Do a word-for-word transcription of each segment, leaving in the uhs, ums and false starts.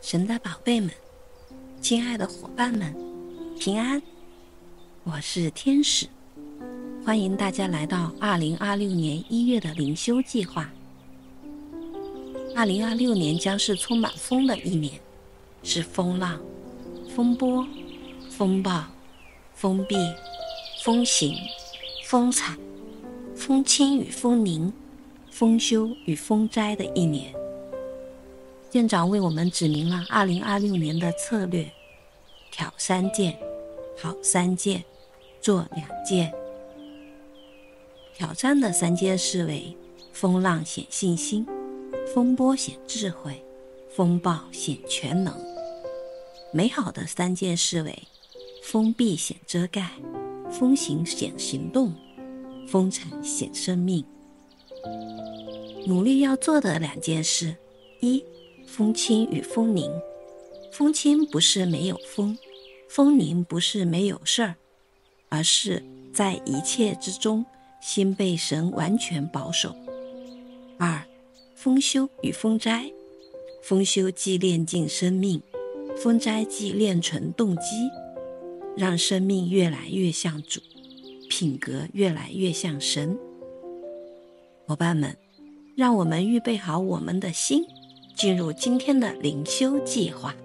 神的宝贝们，亲爱的伙伴们，平安！我是天使，欢迎大家来到二零二六年一月的灵修计划。二零二六年将是充满风的一年，是风浪、风波、风暴、封闭、风行、风采、风轻与风凝、丰收与风灾的一年。店长为我们指明了二零二六年的策略：挑三件，好三件，做两件。挑战的三件事为：风浪显信心，风波显智慧，风暴显全能。美好的三件事为：封闭显遮盖，风行显行动，风产显生命。努力要做的两件事：一、风轻与风凝。风轻不是没有风，风凝不是没有事儿，而是在一切之中，心被神完全保守。二、丰收与风灾。丰收即炼净生命，风灾即炼纯动机，让生命越来越像主，品格越来越像神。伙伴们，让我们预备好我们的心，进入今天的灵修计划。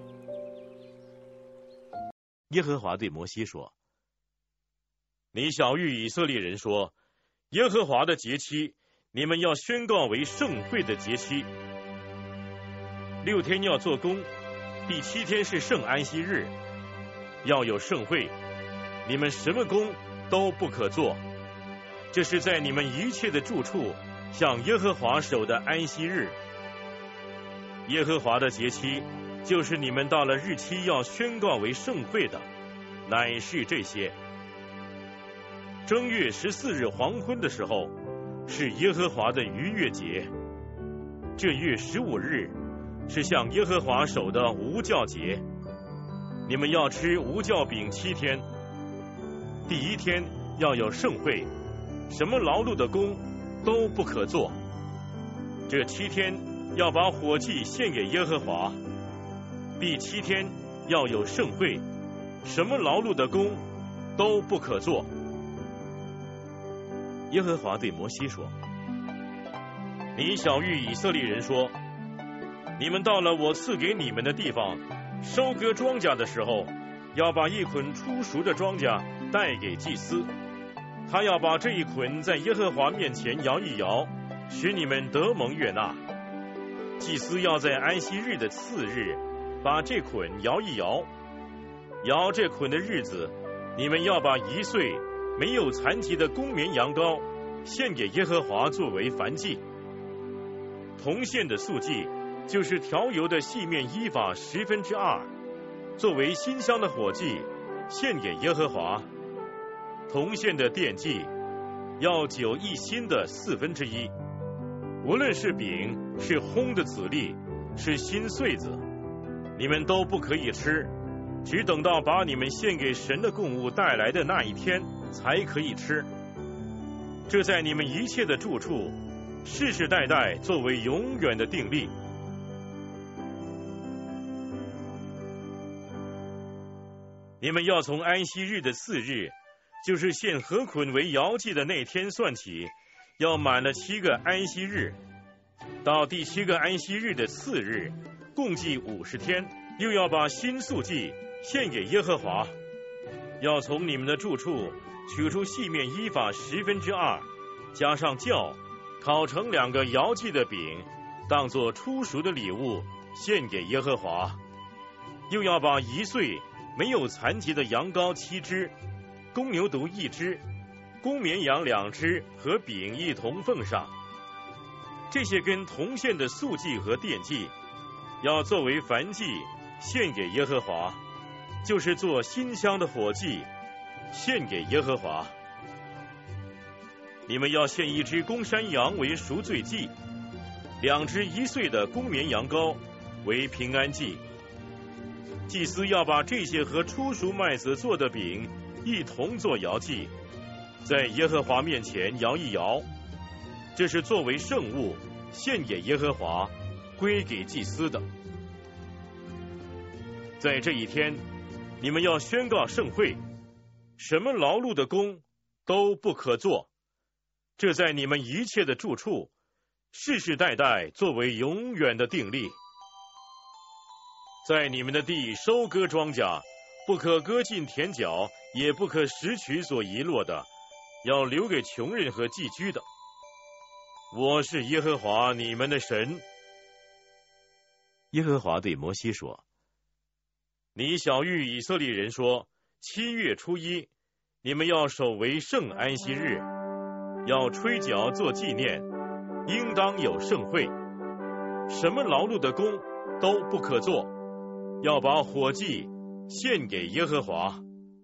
耶和华对摩西说：你晓谕以色列人说，耶和华的节期，你们要宣告为盛会的节期。六天要做工，第七天是圣安息日，要有盛会，你们什么工都不可做。这是在你们一切的住处向耶和华守的安息日。耶和华的节期，就是你们到了日期要宣告为盛会的，乃是这些：正月十四日黄昏的时候，是耶和华的逾越节；这月十五日是向耶和华守的无酵节。你们要吃无酵饼七天。第一天要有盛会，什么劳碌的工都不可做。这七天要把火祭献给耶和华。第七天要有盛会，什么劳碌的工都不可做。耶和华对摩西说：你晓谕以色列人说，你们到了我赐给你们的地方，收割庄稼的时候，要把一捆初熟的庄稼带给祭司，他要把这一捆在耶和华面前摇一摇，使你们得蒙悦纳。祭司要在安息日的次日把这捆摇一摇，摇这捆的日子，你们要把一岁没有残疾的公绵羊羔献给耶和华作为燔祭。同献的素祭就是调油的细面伊法十分之二，作为馨香的火祭献给耶和华。同献的奠祭要酒一新的四分之一，无论是饼，是烘的子粒，是新穗子，你们都不可以吃，只等到把你们献给神的供物带来的那一天才可以吃。这在你们一切的住处，世世代代作为永远的定例。你们要从安息日的次日，就是献禾捆为摇祭的那天算起，要满了七个安息日，到第七个安息日的次日，共计五十天，又要把新素祭献给耶和华。要从你们的住处取出细面伊法十分之二，加上酵，烤成两个摇祭的饼，当作初熟的礼物献给耶和华。又要把一岁没有残疾的羊羔七只，公牛犊一只，公绵羊两只和饼一同奉上。这些跟同献的素祭和奠祭，要作为燔祭献给耶和华，就是做馨香的火祭献给耶和华。你们要献一只公山羊为赎罪祭，两只一岁的公绵羊羔为平安祭。祭司要把这些和初熟麦子做的饼一同做摇祭，在耶和华面前摇一摇，这是作为圣物献给耶和华，归给祭司的。 在这一天，你们要宣告盛会，什么劳碌的工都不可做，这在你们一切的住处，世世代代作为永远的定例。在你们的地收割庄稼，不可割尽田角，也不可拾取所遗落的，要留给穷人和寄居的。我是耶和华你们的神。耶和华对摩西说：你晓谕以色列人说，七月初一，你们要守为圣安息日，要吹角做纪念，应当有盛会，什么劳碌的工都不可做，要把火祭献给耶和华。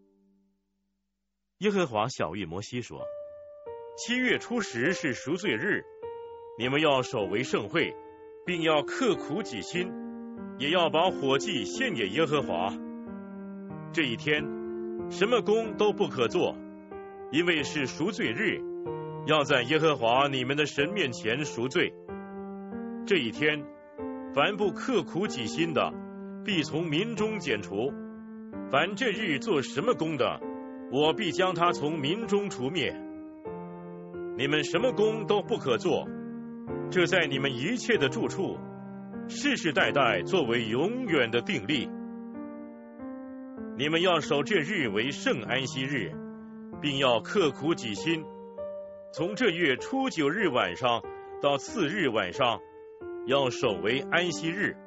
耶和华晓谕摩西说：七月初十是赎罪日，你们要守为盛会，并要刻苦己心，也要把火祭献给耶和华。这一天，什么工都不可做，因为是赎罪日，要在耶和华你们的神面前赎罪。这一天，凡不刻苦己心的，必从民中剪除；凡这日做什么工的，我必将他从民中除灭。你们什么工都不可做，这在你们一切的住处，世世代代作为永远的定例。你们要守这日为圣安息日，并要刻苦己心，从这月初九日晚上到次日晚上，要守为安息日。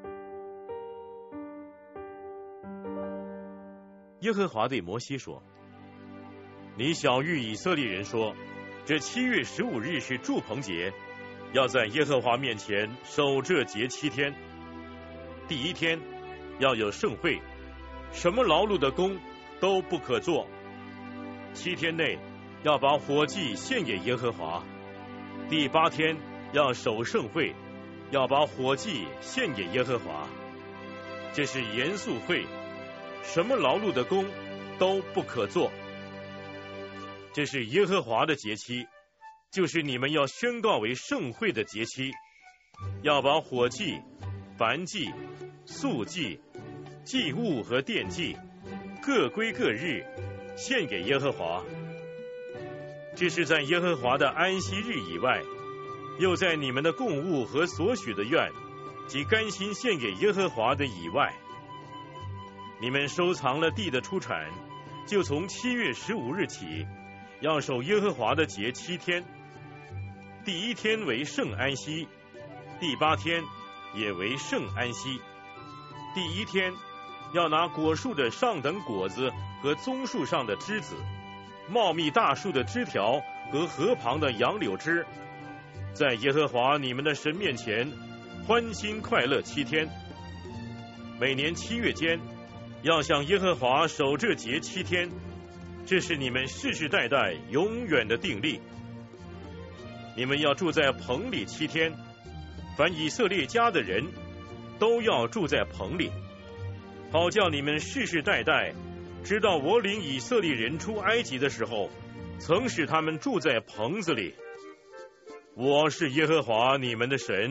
耶和华对摩西说：你晓谕以色列人说，这七月十五日是住棚节，要在耶和华面前守这节七天。第一天要有盛会，什么劳碌的工都不可做。七天内要把火祭献给耶和华。第八天要守盛会，要把火祭献给耶和华。这是严肃会，什么劳碌的工都不可做。这是耶和华的节期，就是你们要宣告为盛会的节期，要把火祭、燔祭、素祭、祭物和奠祭各归各日，献给耶和华。这是在耶和华的安息日以外，又在你们的供物和所许的愿及甘心献给耶和华的以外。你们收藏了地的出产，就从七月十五日起，要守耶和华的节七天。第一天为圣安息，第八天也为圣安息。第一天要拿果树的上等果子和棕树上的枝子，茂密大树的枝条和河旁的杨柳枝，在耶和华你们的神面前欢欣快乐七天。每年七月间要向耶和华守这节七天，这是你们世世代代永远的定例。你们要住在棚里七天，凡以色列家的人都要住在棚里，好叫你们世世代代知道我领以色列人出埃及的时候，曾使他们住在棚子里。我是耶和华你们的神。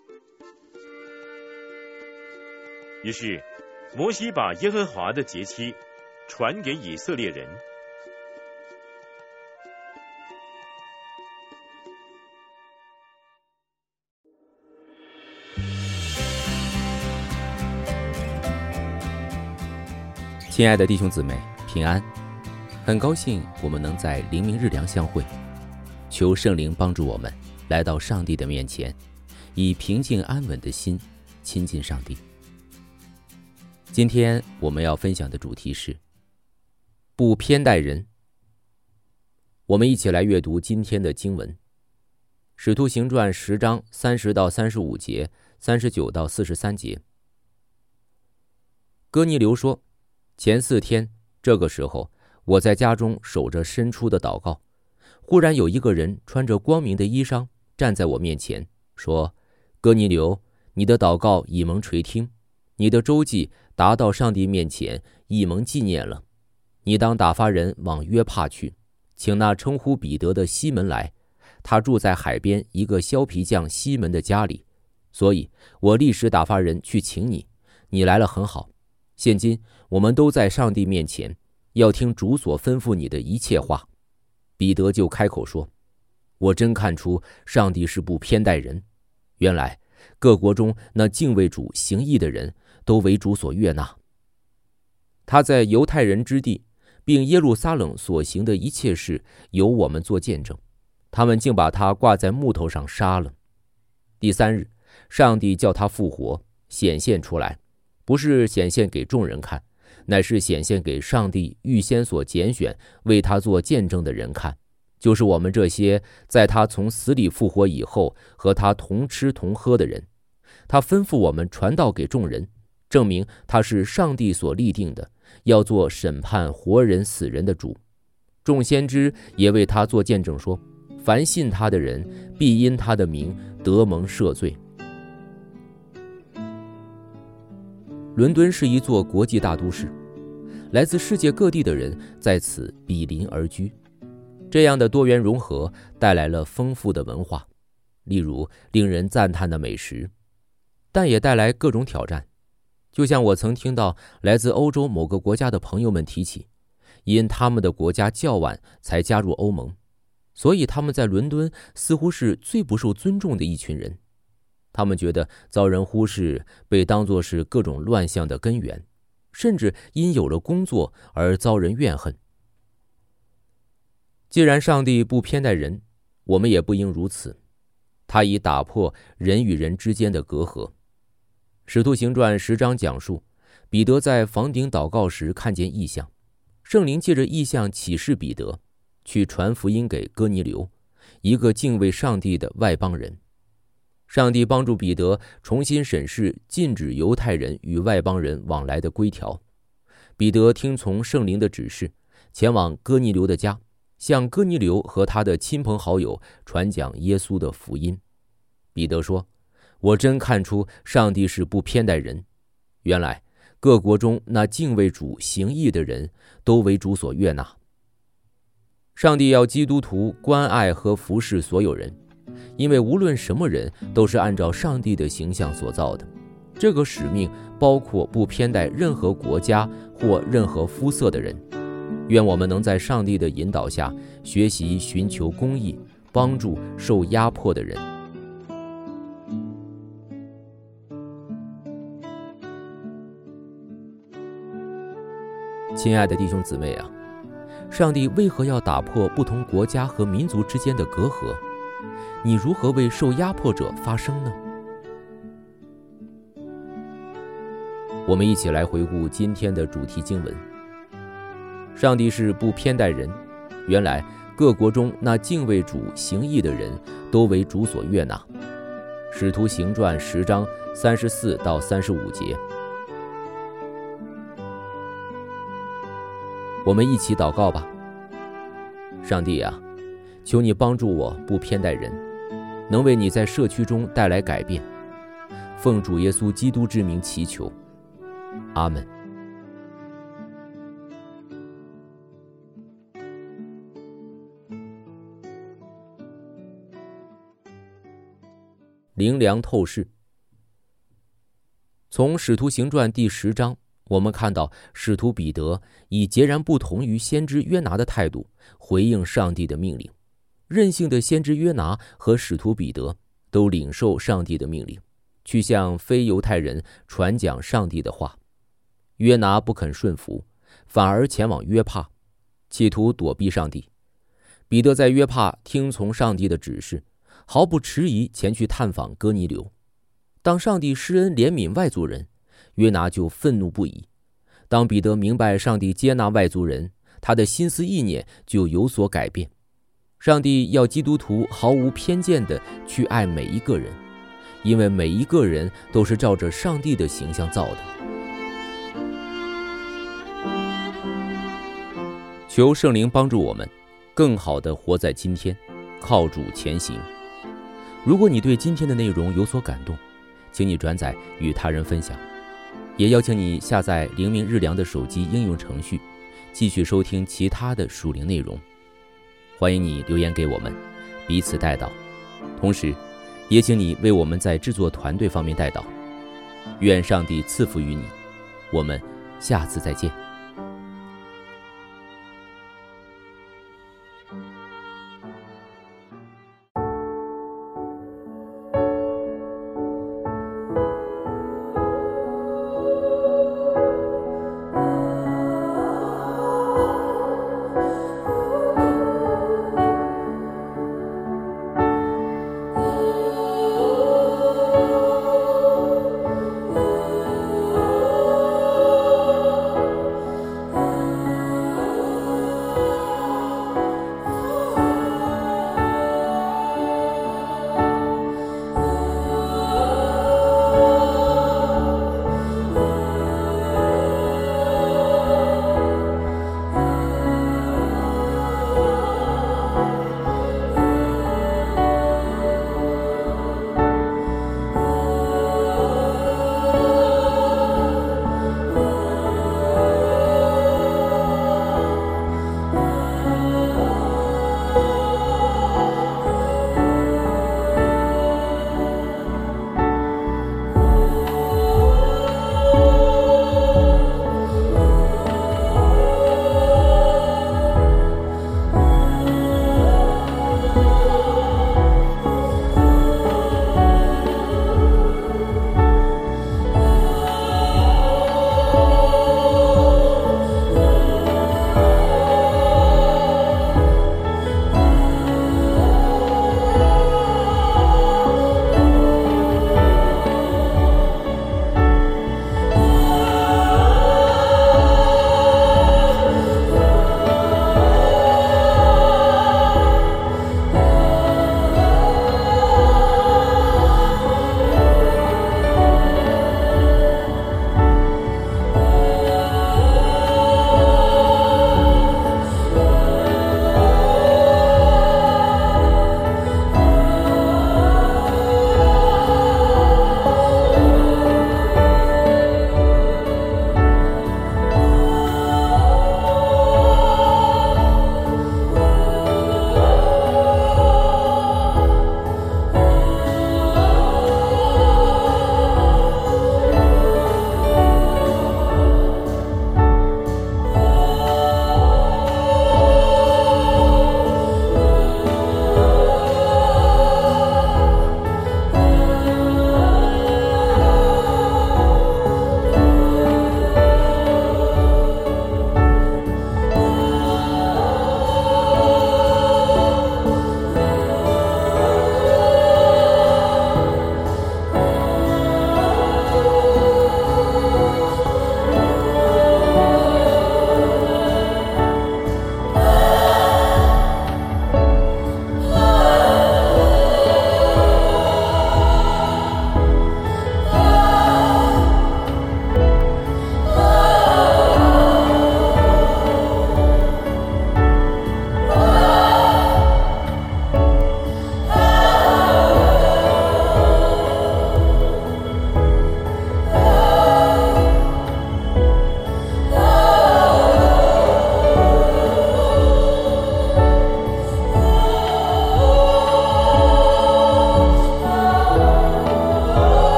于是摩西把耶和华的节期传给以色列人。 亲爱的弟兄姊妹，平安！很高兴我们能在灵明日良相会，求圣灵帮助我们来到上帝的面前，以平静安稳的心亲近上帝。今天我们要分享的主题是不偏待人。我们一起来阅读今天的经文，使徒行传十章三十到三十五节，三十九到四十三节。哥尼流说，前四天这个时候，我在家中守着伸出的祷告，忽然有一个人穿着光明的衣裳站在我面前，说：哥尼流，你的祷告已蒙垂听，你的周记达到上帝面前，已蒙纪念了。你当打发人往约帕去，请那称呼彼得的西门来，他住在海边一个削皮匠西门的家里，所以我立时打发人去请你。你来了很好， 现今我们都在上帝面前，要听主所吩咐你的一切话。彼得就开口说，我真看出上帝是不偏待人，原来各国中那敬畏主行义的人都为主所悦纳。他在犹太人之地并耶路撒冷所行的一切事由我们做见证，他们竟把他挂在木头上杀了。第三日，上帝叫他复活，显现出来，不是显现给众人看，乃是显现给上帝预先所拣选为他做见证的人看，就是我们这些在他从死里复活以后和他同吃同喝的人。他吩咐我们传道给众人，证明他是上帝所立定的，要做审判活人死人的主。众先知也为他做见证说，凡信他的人必因他的名得蒙赦罪。伦敦是一座国际大都市，来自世界各地的人在此比邻而居。这样的多元融合带来了丰富的文化，例如令人赞叹的美食，但也带来各种挑战。就像我曾听到来自欧洲某个国家的朋友们提起，因他们的国家较晚才加入欧盟，所以他们在伦敦似乎是最不受尊重的一群人。他们觉得遭人忽视，被当作是各种乱象的根源，甚至因有了工作而遭人怨恨。既然上帝不偏待人，我们也不应如此。他已打破人与人之间的隔阂。使徒行传十章讲述，彼得在房顶祷告时看见异象，圣灵借着异象启示彼得，去传福音给哥尼流，一个敬畏上帝的外邦人。上帝帮助彼得重新审视禁止犹太人与外邦人往来的规条。彼得听从圣灵的指示，前往哥尼流的家，向哥尼流和他的亲朋好友传讲耶稣的福音。彼得说，我真看出上帝是不偏待人，原来各国中那敬畏主行义的人都为主所悦纳。上帝要基督徒关爱和服侍所有人，因为无论什么人都是按照上帝的形象所造的。这个使命包括不偏待任何国家或任何肤色的人。愿我们能在上帝的引导下学习寻求公义，帮助受压迫的人。亲爱的弟兄姊妹啊，上帝为何要打破不同国家和民族之间的隔阂？你如何为受压迫者发声呢？我们一起来回顾今天的主题经文。上帝是不偏待人，原来各国中那敬畏主行义的人都为主所悦纳。使徒行传十章三十四到三十五节。我们一起祷告吧。上帝啊，求你帮助我不偏待人，能为你在社区中带来改变。奉主耶稣基督之名祈求，阿们。灵粮透视。从使徒行传第十章，我们看到使徒彼得以截然不同于先知约拿的态度回应上帝的命令。任性的先知约拿和使徒彼得都领受上帝的命令，去向非犹太人传讲上帝的话。约拿不肯顺服，反而前往约帕，企图躲避上帝。彼得在约帕听从上帝的指示，毫不迟疑前去探访哥尼流。当上帝施恩怜悯外族人，约拿就愤怒不已。当彼得明白上帝接纳外族人，他的心思意念就有所改变。上帝要基督徒毫无偏见地去爱每一个人，因为每一个人都是照着上帝的形象造的。求圣灵帮助我们更好地活在今天，靠主前行。如果你对今天的内容有所感动，请你转载与他人分享，也邀请你下载灵命日粮的手机应用程序，继续收听其他的属灵内容。欢迎你留言给我们，彼此代祷，同时也请你为我们在制作团队方面代祷。愿上帝赐福于你，我们下次再见。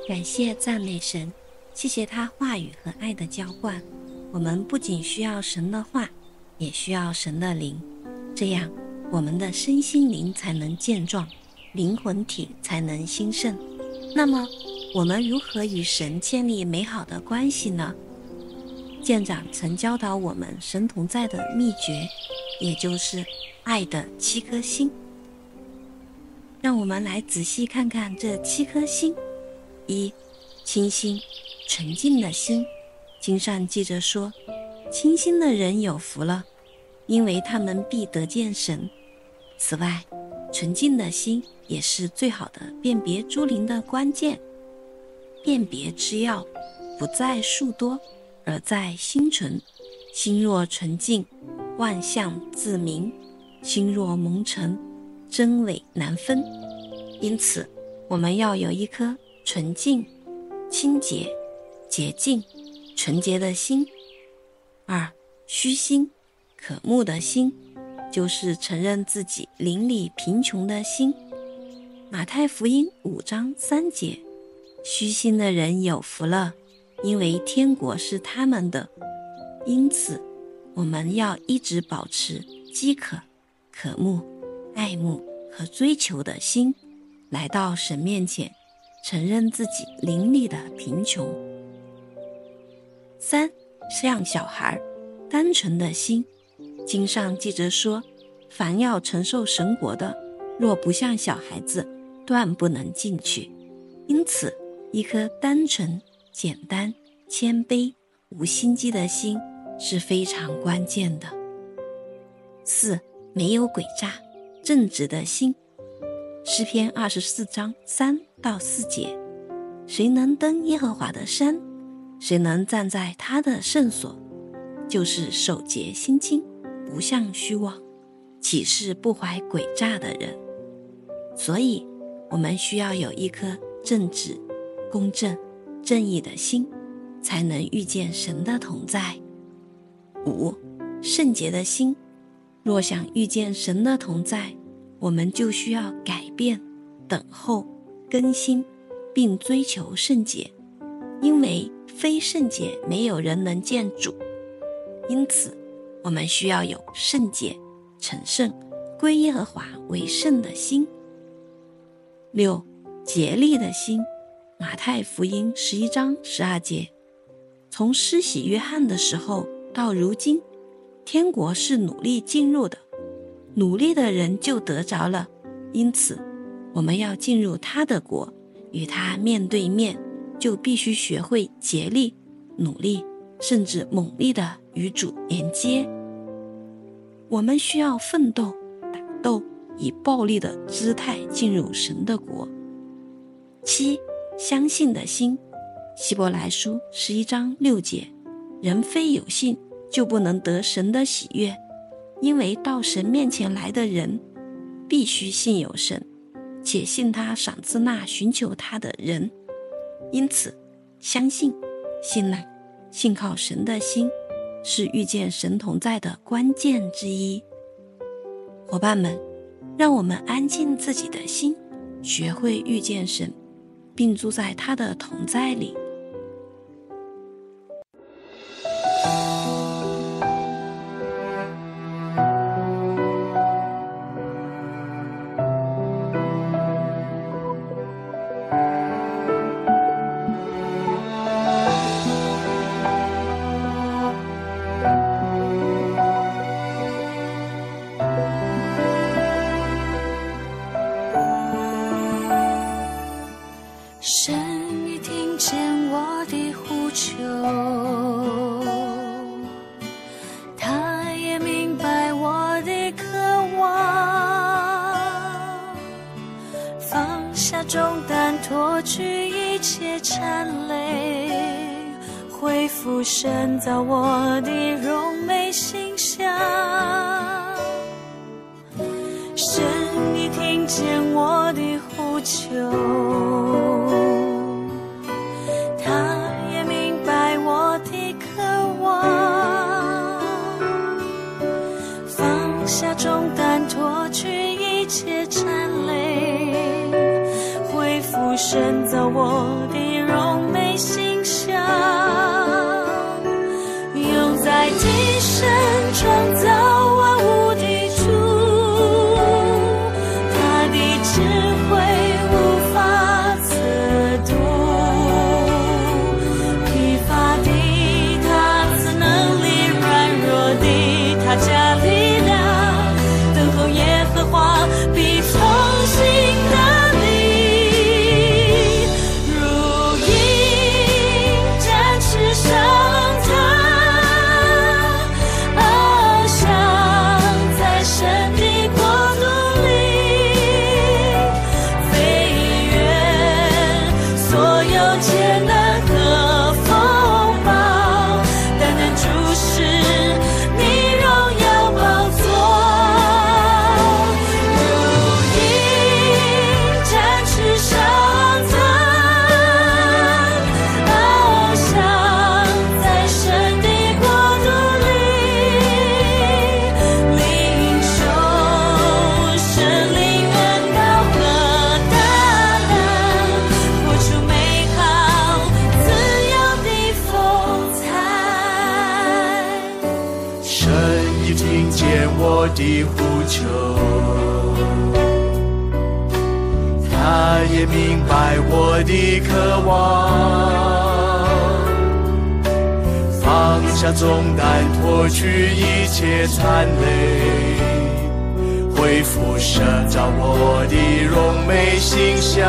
感谢赞美神，谢谢他话语和爱的浇灌。我们不仅需要神的话，也需要神的灵，这样我们的身心灵才能健壮，灵魂体才能兴盛。那么我们如何与神建立美好的关系呢？舰长曾教导我们神同在的秘诀，也就是爱的七颗星。让我们来仔细看看这七颗星。一、清心纯净的心，经上记着说，清心的人有福了，因为他们必得见神。此外，纯净的心也是最好的辨别诸灵的关键。辨别之要不在数多，而在心纯。心若纯净，万象自明；心若蒙尘，真伪难分。因此，我们要有一颗纯净、清洁、洁净、纯洁的心。二、虚心、渴慕的心，就是承认自己邻里贫穷的心。马太福音五章三节，虚心的人有福了，因为天国是他们的。因此，我们要一直保持饥渴、渴慕、爱慕和追求的心，来到神面前，承认自己邻里的贫穷。三、像小孩单纯的心，经上记着说，凡要承受神国的，若不像小孩子，断不能进去。因此，一颗单纯、简单、谦卑、无心机的心是非常关键的。四、没有诡诈、正直的心。诗篇二十四章三到四节，谁能登耶和华的山？谁能站在他的圣所？就是手洁心清，不向虚妄，岂是不怀诡诈的人。所以我们需要有一颗正直、公正、正义的心，才能遇见神的同在。五、圣洁的心。若想遇见神的同在，我们就需要改变、等候、更新，并追求圣洁，因为非圣洁没有人能见主。因此，我们需要有圣洁、成圣、归耶和华为圣的心。六、竭力的心。马太福音十一章十二节，从施洗约翰的时候到如今，天国是努力进入的，努力的人就得着了。因此，我们要进入他的国，与他面对面，就必须学会竭力、努力，甚至猛力的与主连接。我们需要奋斗、打斗，以暴力的姿态进入神的国。七、相信的心。希伯来书十一章六节，人非有信，就不能得神的喜悦，因为到神面前来的人，必须信有神，且信他赏赐那寻求他的人。因此，相信、信赖、信靠神的心，是遇见神同在的关键之一。伙伴们，让我们安静自己的心，学会遇见神，并住在他的同在里。 神已听见我的呼求，他也明白我的渴望，放下重担，脱去一切缠累，恢复神造我的荣美形象。神已听见我的呼求，下重担，脱去一切缠累，恢复深造我的荣美形象，用在地神创造万物的主，他的智慧无法测度，疲乏的他赐能力，软弱的他加力量，等候耶和华必重新的力，如鹰展翅上腾，翱翔在神的国度里，飞越所有艰难和风暴，单单注视你荣耀宝座，如鹰展翅上腾，翱翔在神的国度里，领受神灵恩膏和大能，活出美好自由的风采。 神已听见我的呼求，他也明白我的渴望，放下重担，脱去一切残累，恢复神造我的荣美形象，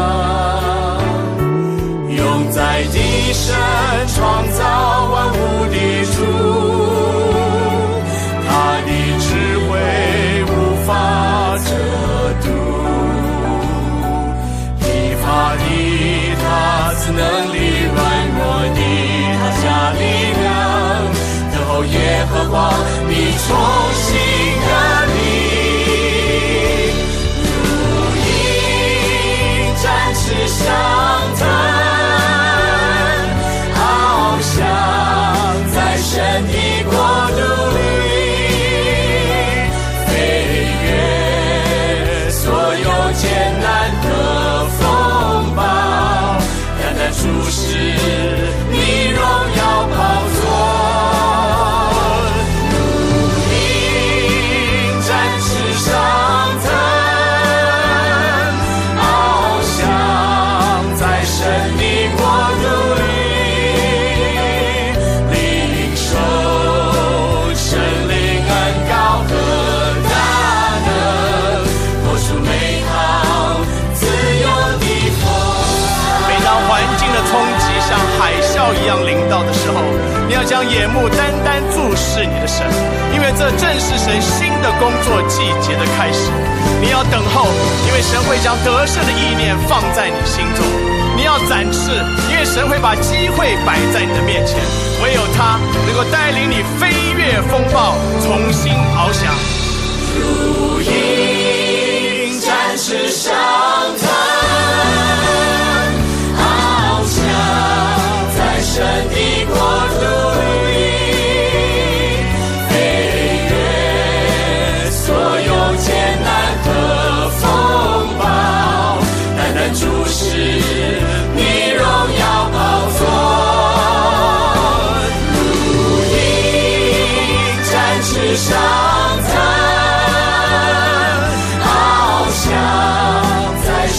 用在地神创造万物的主，他的智慧无法测度，疲乏的他赐能力，软弱的他加力量，等候耶和华必重新的力，如鹰展翅上腾，翱翔在神的国度里，飞越所有艰难和风暴，单单注视你荣耀宝座，如鹰展翅上腾，翱翔在神的国度里，领受神灵恩膏和大能，活出美好自由的风采。 每当环境的冲击像海啸一样临到的时候，你要将眼目单单注视你的神，因为这正是神新的工作季节的开始。你要等候，因为神会将得胜的意念放在你心中。你要展翅，因为神会把机会摆在你的面前，唯有他能够带领你飞越风暴，重新翱翔。 如鹰展翅上腾，翱翔在神的国度里，飞越所有艰难和风暴，单单注视你荣耀宝座，如鹰展翅上腾，翱翔在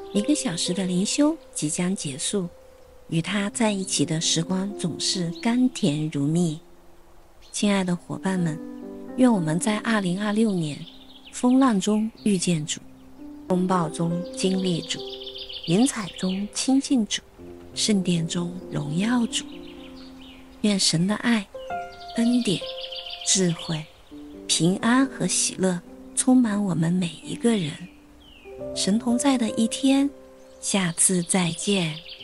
一个小时的灵修即将结束，与他在一起的时光总是甘甜如蜜。亲爱的伙伴们，愿我们在二零二六年风浪中遇见主，风暴中经历主，云彩中亲近主，圣殿中荣耀主。愿神的爱、恩典、智慧、平安和喜乐充满我们每一个人。神同在的一天，下次再见。